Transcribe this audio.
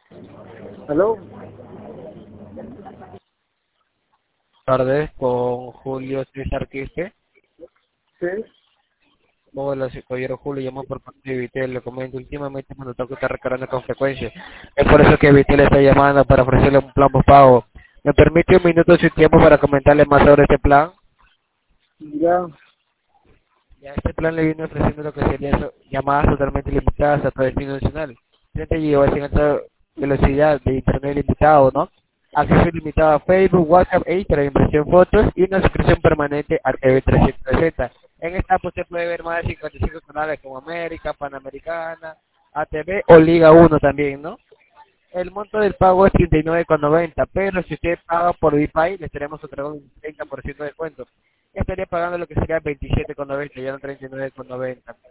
¿Aló? Tardes con Julio César Quispe. Sí. Hola, soy caballero Julio, llamo por parte de Vitel. Le comento, últimamente me notado que está recargando con frecuencia. Es por eso que Vitel está llamando para ofrecerle un plan pago. ¿Me permite un minuto de su tiempo para comentarle más sobre este plan? Ya. Ya este plan le viene ofreciendo lo que sería llamadas totalmente limitadas a todo el destino nacional. 30 GB en alta velocidad de internet limitado, ¿no? Acceso ilimitado a Facebook, WhatsApp, Instagram, impresión fotos y una suscripción permanente a TV 360. En esta pues usted puede ver más de 55 canales como América, Panamericana, ATV o Liga 1 también, ¿no? El monto del pago es 39,90, pero si usted paga por VPay, le estaremos otorgando un 30% de descuento. Estaría pagando lo que sería 27,90, ya no 39,90.